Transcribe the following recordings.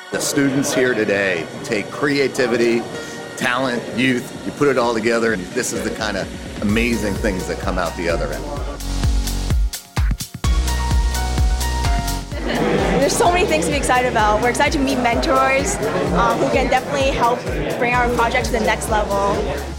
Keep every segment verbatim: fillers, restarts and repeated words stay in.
The students here today take creativity, talent, youth, you put it all together, and this is the kind of amazing things that come out the other end. There's so many things to be excited about. We're excited to meet mentors um, who can definitely help bring our project to the next level.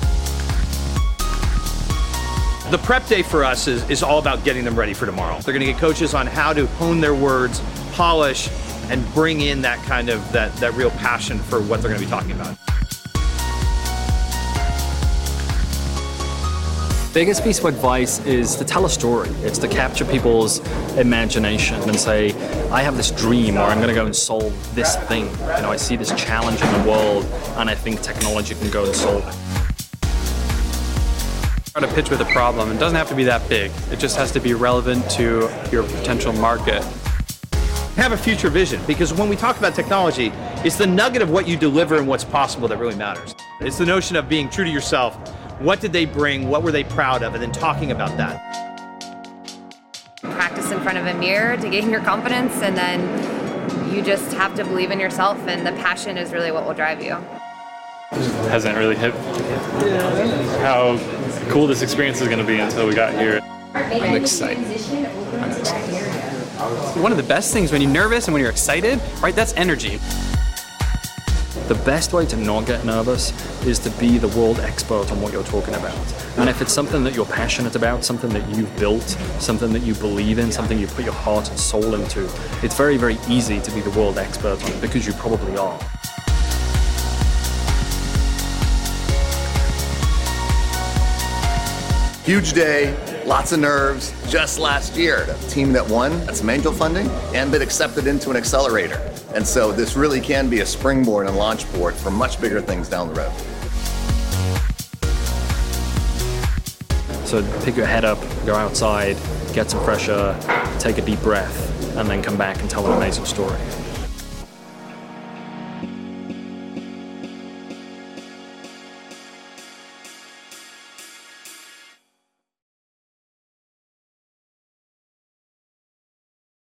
The prep day for us is, is all about getting them ready for tomorrow. They're going to get coaches on how to hone their words, polish, and bring in that kind of, that, that real passion for what they're going to be talking about. Biggest piece of advice is to tell a story. It's to capture people's imagination and say, I have this dream, or I'm going to go and solve this thing. You know, I see this challenge in the world, and I think technology can go and solve it. Try to pitch with a problem. It doesn't have to be that big. It just has to be relevant to your potential market. Have a future vision, because when we talk about technology, it's the nugget of what you deliver and what's possible that really matters. It's the notion of being true to yourself. What did they bring? What were they proud of? And then talking about that. Practice in front of a mirror to gain your confidence, and then you just have to believe in yourself, and the passion is really what will drive you. Hasn't really hit how cool this experience is going to be until we got here. I'm excited. I'm excited. One of the best things when you're nervous and when you're excited, right, that's energy. The best way to not get nervous is to be the world expert on what you're talking about. And if it's something that you're passionate about, something that you've built, something that you believe in, something you put your heart and soul into, it's very, very easy to be the world expert on it, because you probably are. Huge day, lots of nerves. Just last year, the team that won got some angel funding and been accepted into an accelerator. And so this really can be a springboard and launch board for much bigger things down the road. So pick your head up, go outside, get some fresh air, take a deep breath, and then come back and tell an amazing story.